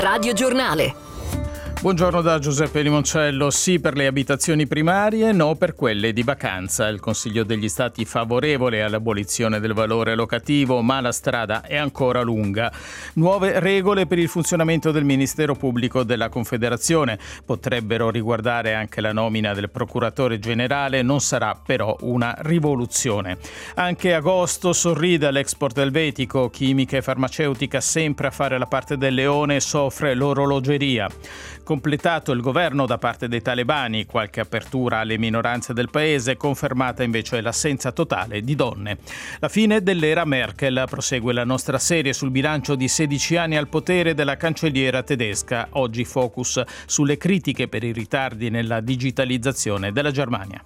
Radio Giornale. Buongiorno da Giuseppe Limoncello. Sì per le abitazioni primarie, no per quelle di vacanza. Il Consiglio degli Stati favorevole all'abolizione del valore locativo, ma la strada è ancora lunga. Nuove regole per il funzionamento del Ministero Pubblico della Confederazione. Potrebbero riguardare anche la nomina del procuratore generale, non sarà però una rivoluzione. Anche agosto sorride all'export elvetico. Chimica e farmaceutica sempre a fare la parte del leone, soffre l'orologeria. Completato il governo da parte dei talebani, qualche apertura alle minoranze del paese, confermata invece l'assenza totale di donne. La fine dell'era Merkel, prosegue la nostra serie sul bilancio di 16 anni al potere della cancelliera tedesca. Oggi focus sulle critiche per i ritardi nella digitalizzazione della Germania.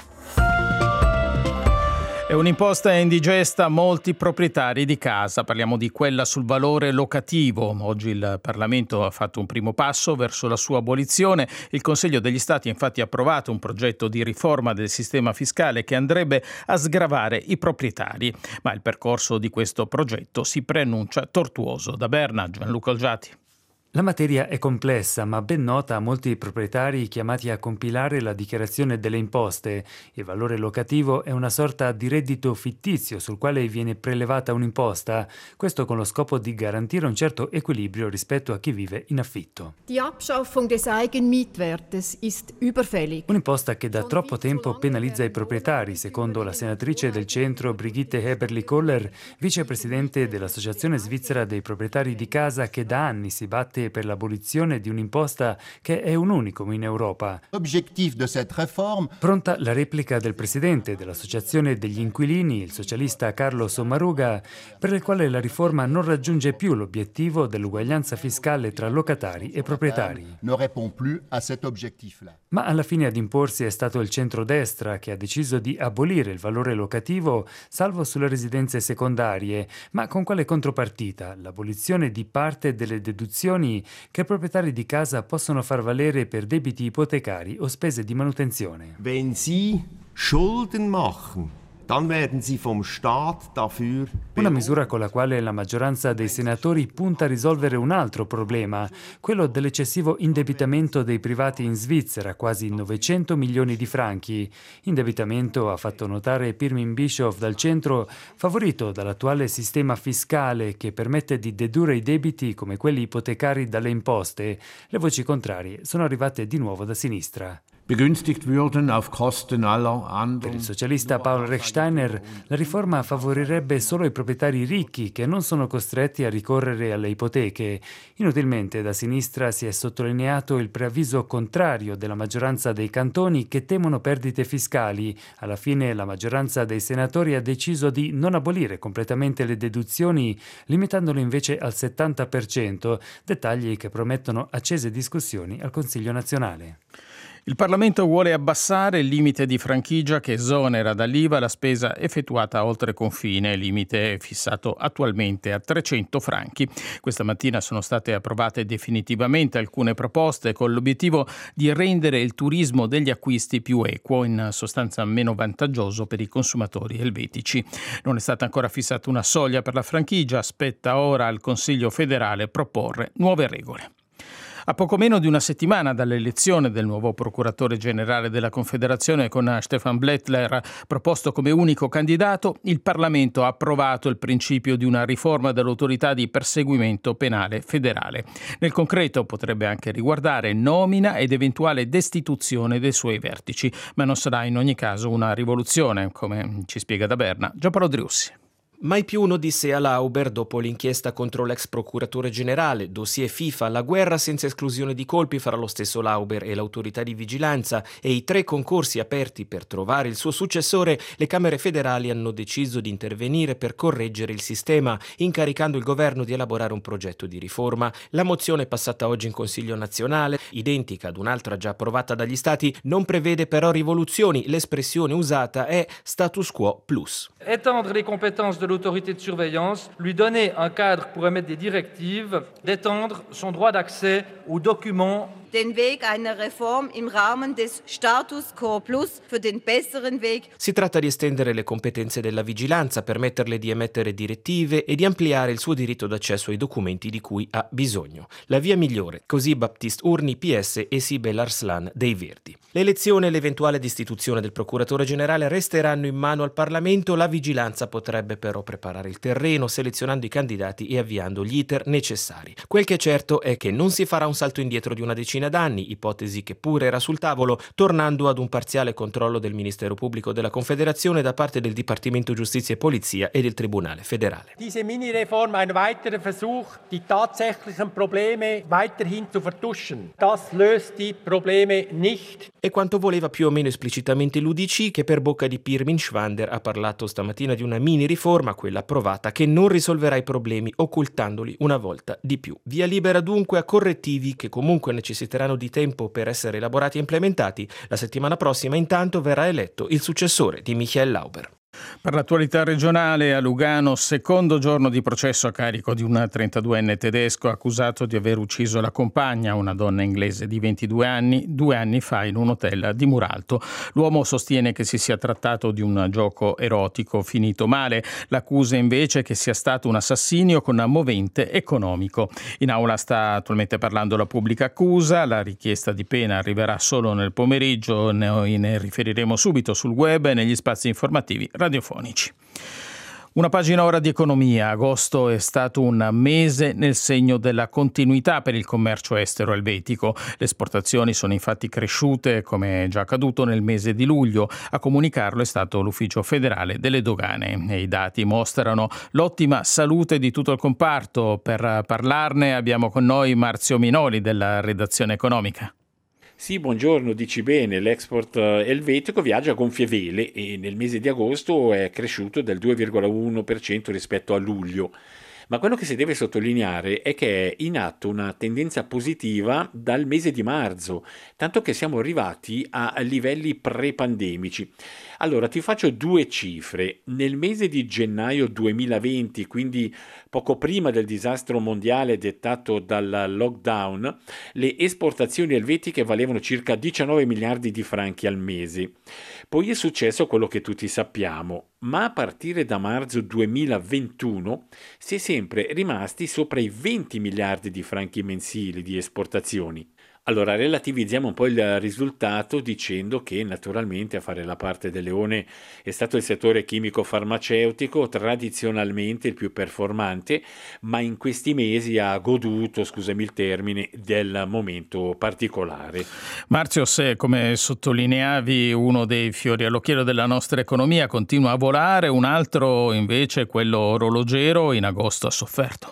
È un'imposta indigesta a molti proprietari di casa. Parliamo di quella sul valore locativo. Oggi il Parlamento ha fatto un primo passo verso la sua abolizione. Il Consiglio degli Stati ha infatti approvato un progetto di riforma del sistema fiscale che andrebbe a sgravare i proprietari. Ma il percorso di questo progetto si preannuncia tortuoso. Da Berna, Gianluca Olgiati. La materia è complessa, ma ben nota a molti proprietari chiamati a compilare la dichiarazione delle imposte. Il valore locativo è una sorta di reddito fittizio sul quale viene prelevata un'imposta, questo con lo scopo di garantire un certo equilibrio rispetto a chi vive in affitto. Die Abschaffung des Eigenmietwertes ist überfällig. Un'imposta che da troppo tempo penalizza i proprietari, secondo la senatrice del centro Brigitte Heberli-Koller, vicepresidente dell'Associazione Svizzera dei Proprietari di Casa, che da anni si batte per l'abolizione di un'imposta che è un unicum in Europa. Pronta la replica del presidente dell'Associazione degli Inquilini, il socialista Carlo Sommaruga, per il quale la riforma non raggiunge più l'obiettivo dell'uguaglianza fiscale tra locatari e proprietari. Ma alla fine ad imporsi è stato il centrodestra, che ha deciso di abolire il valore locativo, salvo sulle residenze secondarie, ma con quale contropartita? L'abolizione di parte delle deduzioni che i proprietari di casa possono far valere per debiti ipotecari o spese di manutenzione. Wenn Sie Schulden machen, dann werden Sie vom Staat dafür Una misura con la quale la maggioranza dei senatori punta a risolvere un altro problema, quello dell'eccessivo indebitamento dei privati in Svizzera, quasi 900 milioni di franchi. Indebitamento, ha fatto notare Pirmin Bischoff dal centro, favorito dall'attuale sistema fiscale che permette di dedurre i debiti come quelli ipotecari dalle imposte. Le voci contrarie sono arrivate di nuovo da sinistra. begünstigt würden auf Kosten aller anderen. Per il socialista Paul Rechsteiner, la riforma favorirebbe solo i proprietari ricchi che non sono costretti a ricorrere alle ipoteche. Inutilmente da sinistra si è sottolineato il preavviso contrario della maggioranza dei cantoni che temono perdite fiscali. Alla fine la maggioranza dei senatori ha deciso di non abolire completamente le deduzioni, limitandole invece al 70%, dettagli che promettono accese discussioni al Consiglio nazionale. Il Parlamento vuole abbassare il limite di franchigia che esonera dall'IVA la spesa effettuata oltre confine, limite fissato attualmente a 300 franchi. Questa mattina sono state approvate definitivamente alcune proposte con l'obiettivo di rendere il turismo degli acquisti più equo, in sostanza meno vantaggioso per i consumatori elvetici. Non è stata ancora fissata una soglia per la franchigia, spetta ora al Consiglio federale proporre nuove regole. A poco meno di una settimana dall'elezione del nuovo procuratore generale della Confederazione con Stefan Blättler proposto come unico candidato, il Parlamento ha approvato il principio di una riforma dell'autorità di perseguimento penale federale. Nel concreto potrebbe anche riguardare nomina ed eventuale destituzione dei suoi vertici, ma non sarà in ogni caso una rivoluzione, come ci spiega da Berna Giampaolo Driussi. Mai più un'odissea Lauber dopo l'inchiesta contro l'ex procuratore generale, dossier FIFA, la guerra senza esclusione di colpi fra lo stesso Lauber e l'autorità di vigilanza e i 3 concorsi aperti per trovare il suo successore. Le Camere federali hanno deciso di intervenire per correggere il sistema, incaricando il governo di elaborare un progetto di riforma. La mozione passata oggi in Consiglio nazionale, identica ad un'altra già approvata dagli Stati, non prevede però rivoluzioni. L'espressione usata è status quo plus. Étendre les compétences de l'autorité de surveillance, lui donner un cadre pour émettre des directives, d'étendre son droit d'accès aux documents den Weg einer Reform im Rahmen des Status Quo Plus für den besseren Weg. Si tratta di estendere le competenze della vigilanza, permetterle di emettere direttive e di ampliare il suo diritto d'accesso ai documenti di cui ha bisogno. La via migliore, così Baptiste Urni, PS, e Sibel Arslan dei Verdi. L'elezione e l'eventuale destituzione del procuratore generale resteranno in mano al Parlamento. La vigilanza potrebbe però preparare il terreno, selezionando i candidati e avviando gli iter necessari. Quel che è certo è che non si farà un salto indietro di una decina d'anni, ipotesi che pure era sul tavolo, tornando ad un parziale controllo del Ministero Pubblico della Confederazione da parte del Dipartimento Giustizia e Polizia e del Tribunale federale. Diese Mini-Reform ein weiterer Versuch, die tatsächlichen Probleme weiterhin zu vertuschen. Das löst die Probleme nicht. E quanto voleva più o meno esplicitamente l'UDC, che per bocca di Pirmin Schwander ha parlato stamattina di una mini riforma, quella approvata, che non risolverà i problemi occultandoli una volta di più. Via libera dunque a correttivi che comunque necessiteranno di tempo per essere elaborati e implementati. La settimana prossima intanto verrà eletto il successore di Michael Lauber. Per l'attualità regionale, a Lugano, secondo giorno di processo a carico di un 32enne tedesco accusato di aver ucciso la compagna, una donna inglese di 22 anni, 2 anni fa in un hotel di Muralto. L'uomo sostiene che si sia trattato di un gioco erotico finito male. L'accusa invece è che sia stato un assassinio con movente economico. In aula sta attualmente parlando la pubblica accusa. La richiesta di pena arriverà solo nel pomeriggio. Noi ne riferiremo subito sul web e negli spazi informativi radiofonici. Una pagina ora di economia. Agosto è stato un mese nel segno della continuità per il commercio estero elvetico. Le esportazioni sono infatti cresciute, come è già accaduto nel mese di luglio. A comunicarlo è stato l'Ufficio federale delle dogane. E i dati mostrano l'ottima salute di tutto il comparto. Per parlarne abbiamo con noi Marzio Minoli della redazione economica. Sì, buongiorno, dici bene, l'export elvetico viaggia a gonfie vele e nel mese di agosto è cresciuto del 2,1% rispetto a luglio. Ma quello che si deve sottolineare è che è in atto una tendenza positiva dal mese di marzo, tanto che siamo arrivati a livelli pre-pandemici. Allora, ti faccio 2 cifre. Nel mese di gennaio 2020, quindi poco prima del disastro mondiale dettato dal lockdown, le esportazioni elvetiche valevano circa 19 miliardi di franchi al mese. Poi è successo quello che tutti sappiamo, ma a partire da marzo 2021 si è sempre rimasti sopra i 20 miliardi di franchi mensili di esportazioni. Allora, relativizziamo un po' il risultato dicendo che naturalmente a fare la parte del leone è stato il settore chimico-farmaceutico, tradizionalmente il più performante, ma in questi mesi ha goduto, scusami il termine, del momento particolare. Marzio, se come sottolineavi uno dei fiori all'occhiello della nostra economia continua a volare, un altro invece, quello orologero, in agosto ha sofferto.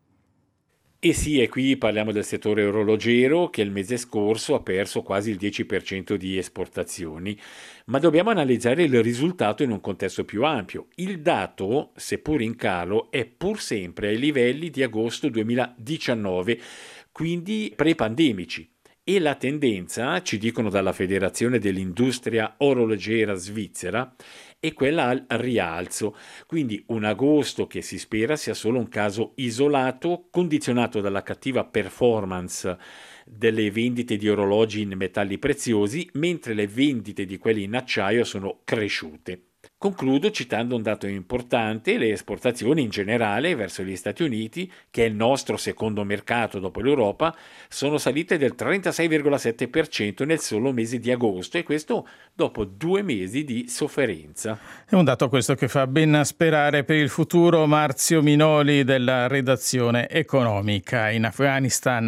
E sì, e qui parliamo del settore orologero che il mese scorso ha perso quasi il 10% di esportazioni, ma dobbiamo analizzare il risultato in un contesto più ampio. Il dato, seppur in calo, è pur sempre ai livelli di agosto 2019, quindi pre-pandemici. E la tendenza, ci dicono dalla Federazione dell'Industria Orologera Svizzera, è quella al rialzo, quindi un agosto che si spera sia solo un caso isolato, condizionato dalla cattiva performance delle vendite di orologi in metalli preziosi, mentre le vendite di quelli in acciaio sono cresciute. Concludo citando un dato importante: le esportazioni in generale verso gli Stati Uniti, che è il nostro secondo mercato dopo l'Europa, sono salite del 36,7% nel solo mese di agosto, e questo dopo 2 mesi di sofferenza. È un dato questo che fa ben sperare per il futuro. Marzio Minoli della redazione economica. In Afghanistan,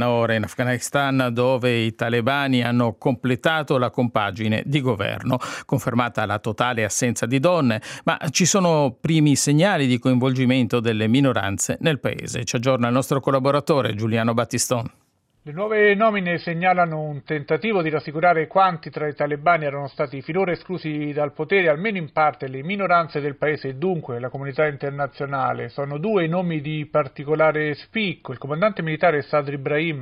dove i talebani hanno completato la compagine di governo, confermata la totale assenza di donne, ma ci sono primi segnali di coinvolgimento delle minoranze nel paese. Ci aggiorna il nostro collaboratore Giuliano Battiston. Le nuove nomine segnalano un tentativo di rassicurare quanti tra i talebani erano stati finora esclusi dal potere, almeno in parte, le minoranze del paese e dunque la comunità internazionale. Sono 2 i nomi di particolare spicco: il comandante militare Sadr Ibrahim,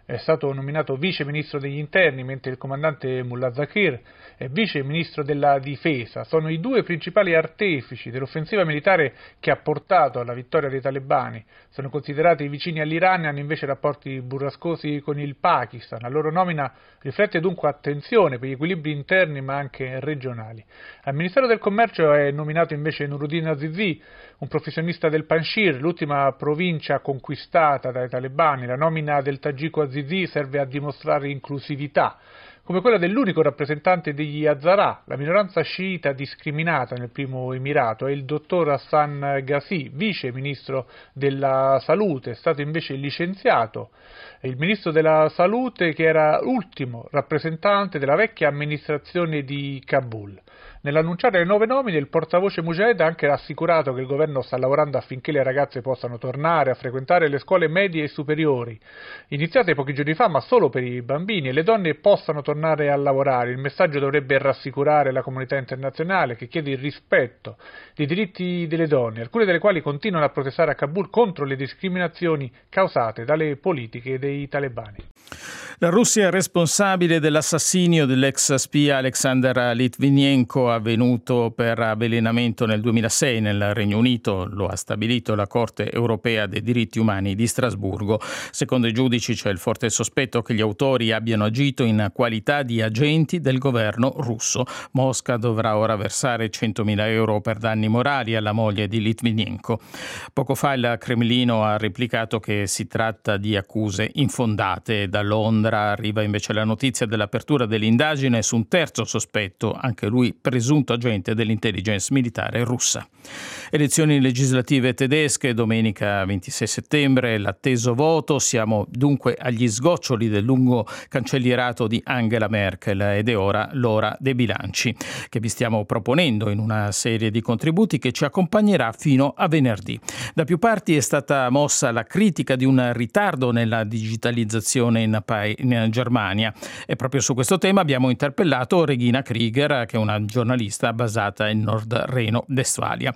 è stato nominato vice ministro degli interni, mentre il comandante Mullah Zakir è vice ministro della difesa. Sono i due principali artefici dell'offensiva militare che ha portato alla vittoria dei talebani. Sono considerati vicini all'Iran e hanno invece rapporti burrascosi con il Pakistan. La loro nomina riflette dunque attenzione per gli equilibri interni ma anche regionali. Al Ministero del Commercio è nominato invece Nuruddin Azizi, un professionista del Panjshir, l'ultima provincia conquistata dai talebani. La nomina del tagiko Azizi serve a dimostrare inclusività, come quella dell'unico rappresentante degli Hazara, la minoranza sciita discriminata nel primo emirato. È il dottor Hassan Ghazi, vice ministro della salute, è stato invece licenziato. È il ministro della salute che era l'ultimo rappresentante della vecchia amministrazione di Kabul. Nell'annunciare le nuove nomine, il portavoce Mujahid ha anche rassicurato che il governo sta lavorando affinché le ragazze possano tornare a frequentare le scuole medie e superiori, iniziate pochi giorni fa ma solo per i bambini, e le donne possano tornare a lavorare. Il messaggio dovrebbe rassicurare la comunità internazionale che chiede il rispetto dei diritti delle donne, alcune delle quali continuano a protestare a Kabul contro le discriminazioni causate dalle politiche dei talebani. La Russia è responsabile dell'assassinio dell'ex spia Alexander Litvinenko avvenuto per avvelenamento nel 2006 nel Regno Unito, lo ha stabilito la Corte europea dei diritti umani di Strasburgo. Secondo i giudici c'è il forte sospetto che gli autori abbiano agito in qualità di agenti del governo russo. Mosca dovrà ora versare 100.000 euro per danni morali alla moglie di Litvinenko. Poco fa il Cremlino ha replicato che si tratta di accuse infondate. Da Londra arriva invece la notizia dell'apertura dell'indagine su un terzo sospetto, anche lui presunto agente dell'intelligence militare russa. Elezioni legislative tedesche, domenica 26 settembre, l'atteso voto. Siamo dunque agli sgoccioli del lungo cancellierato di Angela Merkel ed è ora l'ora dei bilanci, che vi stiamo proponendo in una serie di contributi che ci accompagnerà fino a venerdì. Da più parti è stata mossa la critica di un ritardo nella digitalizzazione in Germania, e proprio su questo tema abbiamo interpellato Regina Krieger, che è una giornalista basata in Nord Reno-Westfalia.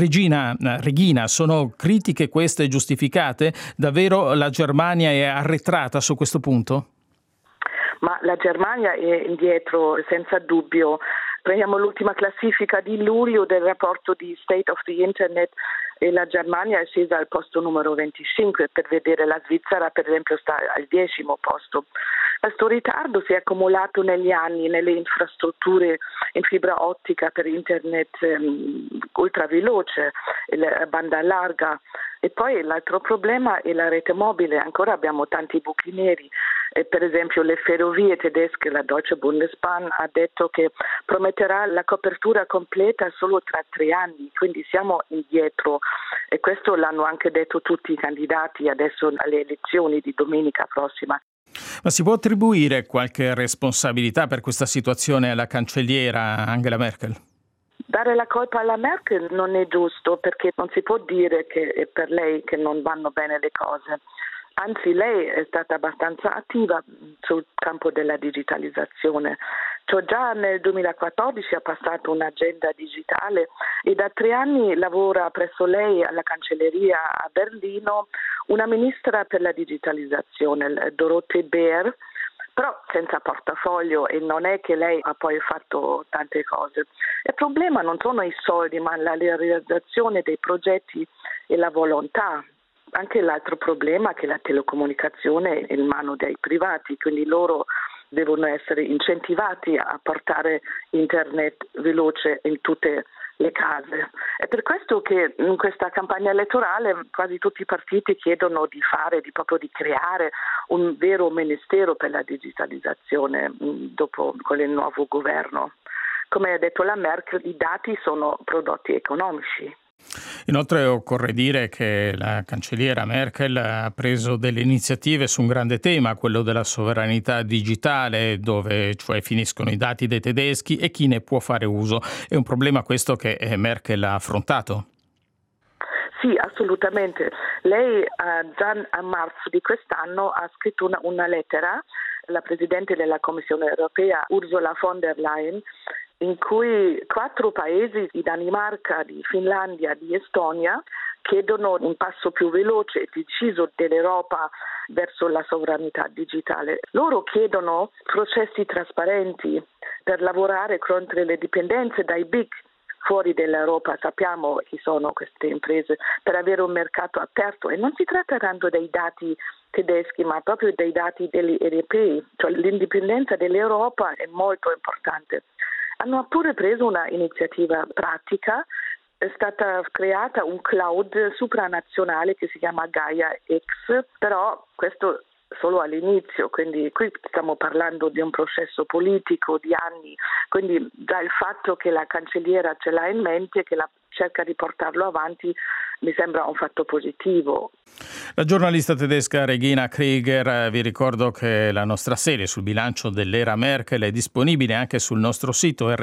Regina, sono critiche queste giustificate? Davvero la Germania è arretrata su questo punto? Ma la Germania è indietro senza dubbio. Prendiamo l'ultima classifica di luglio del rapporto di State of the Internet e la Germania è scesa al posto numero 25, per vedere la Svizzera per esempio sta al 10° posto. Questo ritardo si è accumulato negli anni nelle infrastrutture in fibra ottica per internet ultraveloce, la banda larga, e poi l'altro problema è la rete mobile. Ancora abbiamo tanti buchi neri. Per esempio le ferrovie tedesche, la Deutsche Bundesbahn ha detto che prometterà la copertura completa solo tra 3 anni, quindi siamo indietro, e questo l'hanno anche detto tutti i candidati adesso alle elezioni di domenica prossima. Ma si può attribuire qualche responsabilità per questa situazione alla cancelliera Angela Merkel? Dare la colpa alla Merkel non è giusto, perché non si può dire che è per lei che non vanno bene le cose. Anzi, lei è stata abbastanza attiva sul campo della digitalizzazione. Cioè, già nel 2014 ha passato un'agenda digitale e da 3 anni lavora presso lei alla cancelleria a Berlino una ministra per la digitalizzazione, Dorothee Bär, però senza portafoglio, e non è che lei ha poi fatto tante cose. Il problema non sono i soldi, ma la realizzazione dei progetti e la volontà. Anche l'altro problema è che la telecomunicazione è in mano dei privati, quindi loro devono essere incentivati a portare internet veloce in tutte le case. È per questo che in questa campagna elettorale quasi tutti i partiti chiedono di creare un vero ministero per la digitalizzazione dopo con il nuovo governo. Come ha detto la Merkel, i dati sono prodotti economici. Inoltre occorre dire che la cancelliera Merkel ha preso delle iniziative su un grande tema, quello della sovranità digitale, dove cioè finiscono i dati dei tedeschi e chi ne può fare uso. È un problema questo che Merkel ha affrontato? Sì, assolutamente. Lei già a marzo di quest'anno ha scritto una lettera alla Presidente della Commissione europea, Ursula von der Leyen, in cui 4 paesi, di Danimarca, di Finlandia, di Estonia, chiedono un passo più veloce e deciso dell'Europa verso la sovranità digitale. Loro chiedono processi trasparenti per lavorare contro le dipendenze dai big fuori dall'Europa. Sappiamo chi sono queste imprese, per avere un mercato aperto, e non si tratta tanto dei dati tedeschi ma proprio dei dati degli europei, cioè l'indipendenza dell'Europa è molto importante. Hanno pure preso una iniziativa pratica, è stata creata un cloud supranazionale che si chiama Gaia X, però questo solo all'inizio, quindi qui stiamo parlando di un processo politico di anni, quindi già il fatto che la cancelliera ce l'ha in mente e che cerca di portarlo avanti mi sembra un fatto positivo. La giornalista tedesca Regina Krieger, vi ricordo che la nostra serie sul bilancio dell'era Merkel è disponibile anche sul nostro sito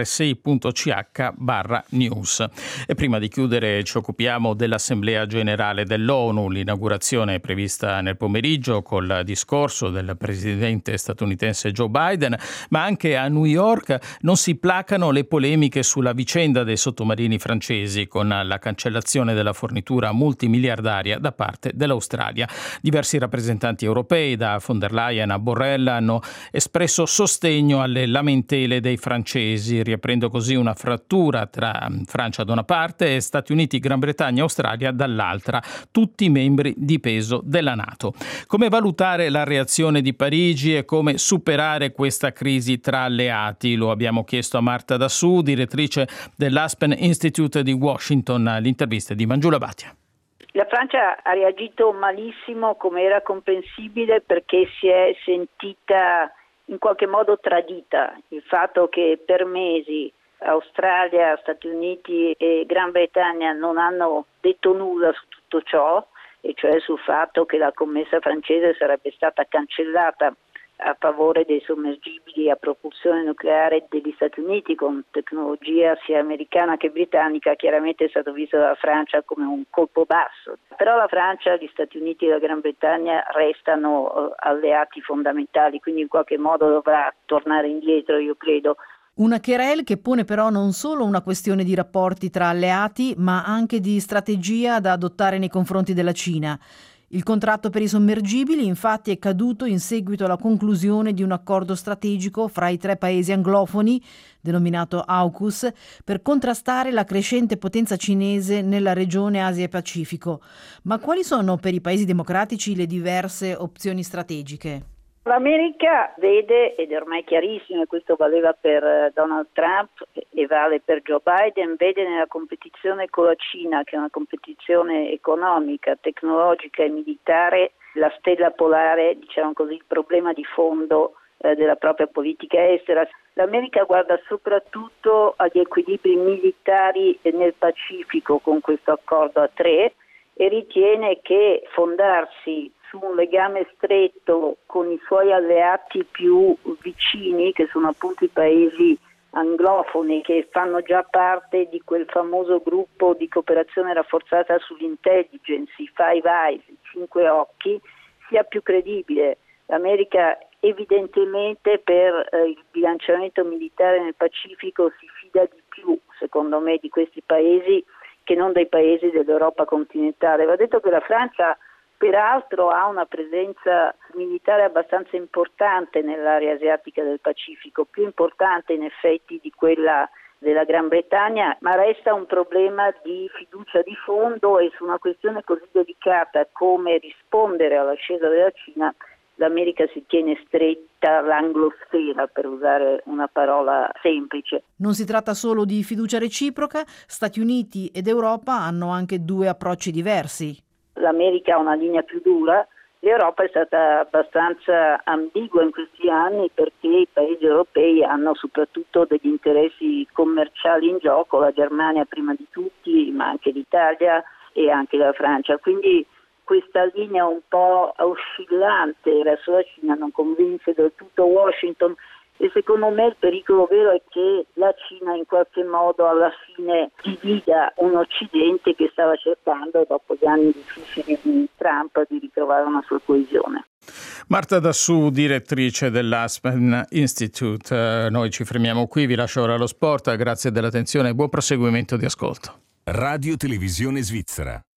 rsi.ch/news. E prima di chiudere ci occupiamo dell'Assemblea Generale dell'ONU. L'inaugurazione è prevista nel pomeriggio col discorso del presidente statunitense Joe Biden, ma anche a New York non si placano le polemiche sulla vicenda dei sottomarini francesi, con la cancellazione della fornitura multimiliardaria da parte dell'Australia. Diversi rappresentanti europei, da von der Leyen a Borrell, hanno espresso sostegno alle lamentele dei francesi, riaprendo così una frattura tra Francia da una parte e Stati Uniti, Gran Bretagna e Australia dall'altra, tutti membri di peso della NATO. Come valutare la reazione di Parigi e come superare questa crisi tra alleati? Lo abbiamo chiesto a Marta Dassù, direttrice dell'Aspen Institute di Washington. L'intervista di Mangiula Bhatia. La Francia ha reagito malissimo, come era comprensibile, perché si è sentita in qualche modo tradita. Il fatto che per mesi Australia, Stati Uniti e Gran Bretagna non hanno detto nulla su tutto ciò, e cioè sul fatto che la commessa francese sarebbe stata cancellata a favore dei sommergibili a propulsione nucleare degli Stati Uniti con tecnologia sia americana che britannica, chiaramente è stato visto dalla Francia come un colpo basso. Però la Francia, gli Stati Uniti e la Gran Bretagna restano alleati fondamentali, quindi in qualche modo dovrà tornare indietro, io credo. Una querelle che pone però non solo una questione di rapporti tra alleati, ma anche di strategia da adottare nei confronti della Cina. Il contratto per i sommergibili infatti è caduto in seguito alla conclusione di un accordo strategico fra i 3 paesi anglofoni, denominato AUKUS, per contrastare la crescente potenza cinese nella regione Asia e Pacifico. Ma quali sono per i paesi democratici le diverse opzioni strategiche? L'America vede, ed è ormai chiarissimo, e questo valeva per Donald Trump e vale per Joe Biden, vede nella competizione con la Cina, che è una competizione economica, tecnologica e militare, la stella polare, diciamo così, il problema di fondo della propria politica estera. L'America guarda soprattutto agli equilibri militari nel Pacifico con questo accordo a 3 e ritiene che fondarsi su un legame stretto con i suoi alleati più vicini, che sono appunto i paesi anglofoni, che fanno già parte di quel famoso gruppo di cooperazione rafforzata sull'intelligence, i Five Eyes, i 5 occhi, sia più credibile. L'America evidentemente per il bilanciamento militare nel Pacifico si fida di più, secondo me, di questi paesi che non dei paesi dell'Europa continentale. Va detto che la Francia peraltro ha una presenza militare abbastanza importante nell'area asiatica del Pacifico, più importante in effetti di quella della Gran Bretagna, ma resta un problema di fiducia di fondo, e su una questione così delicata come rispondere all'ascesa della Cina, l'America si tiene stretta l'anglosfera, per usare una parola semplice. Non si tratta solo di fiducia reciproca, Stati Uniti ed Europa hanno anche 2 approcci diversi. L'America ha una linea più dura, l'Europa è stata abbastanza ambigua in questi anni perché i paesi europei hanno soprattutto degli interessi commerciali in gioco, la Germania prima di tutti, ma anche l'Italia e anche la Francia. Quindi questa linea un po' oscillante verso la Cina non convince del tutto Washington, e secondo me il pericolo vero è che la Cina in qualche modo alla fine divida un Occidente che stava cercando, dopo gli anni difficili di Trump, di ritrovare una sua coesione. Marta Dassù, direttrice dell'Aspen Institute. Noi ci fermiamo qui, vi lascio ora lo sport. Grazie dell'attenzione e buon proseguimento di ascolto. Radio Televisione Svizzera.